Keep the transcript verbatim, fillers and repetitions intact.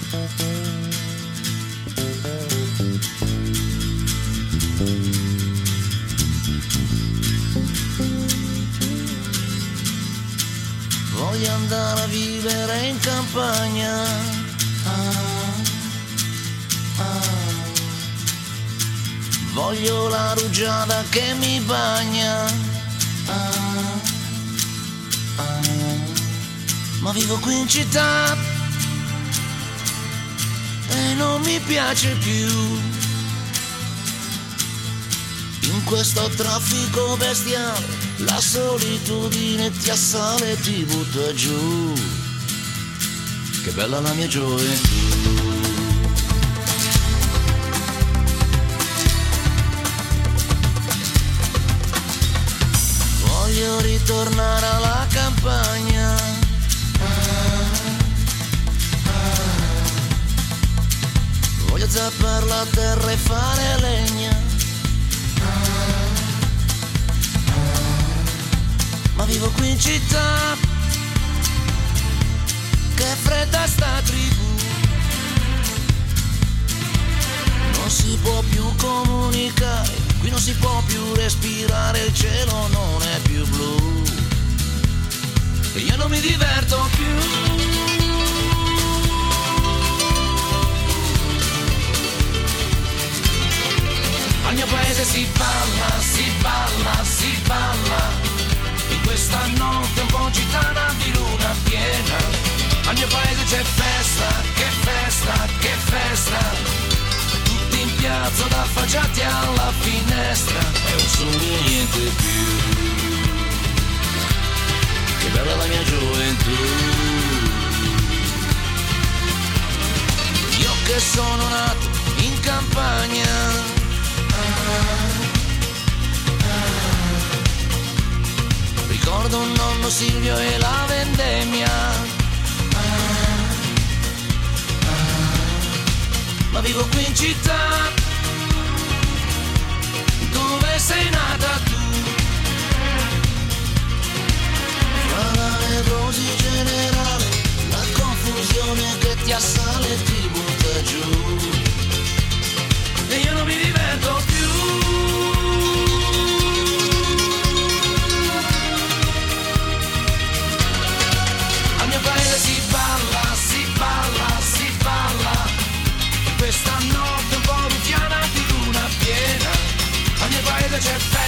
Voglio andare a vivere in campagna. Ah, ah. Voglio la rugiada che mi bagna. Ah, ah. Ma vivo qui in città e non mi piace più. In questo traffico bestiale la solitudine ti assale e ti butta giù. Che bella la mia gioventù. Voglio ritornare alla campagna. Ah, ah. Voglio zappare la terra e fare legna. Ma vivo qui in città, che fredda sta tribù. Non si può più comunicare, qui non si può più respirare, il cielo non è più blu. E io non mi diverto più. Al mio paese si balla, si balla, si balla. In questa notte un po' gitana di luna piena. Al mio paese c'è festa, che festa, che festa. Tutti in piazza da affacciati alla finestra. È un sogno niente più. Che bella la mia gioventù. Io che sono nato in campagna. Ricordo un nonno Silvio e la vendemmia. Ah, ah. Ma vivo qui in città, dove sei nata tu. Fra la nevrosi generale, la confusione che ti assale e ti butta giù. E io non mi diverto più. Si balla, si balla, si balla. Questa notte un po' ruffiana di luna piena. Al mio paese c'è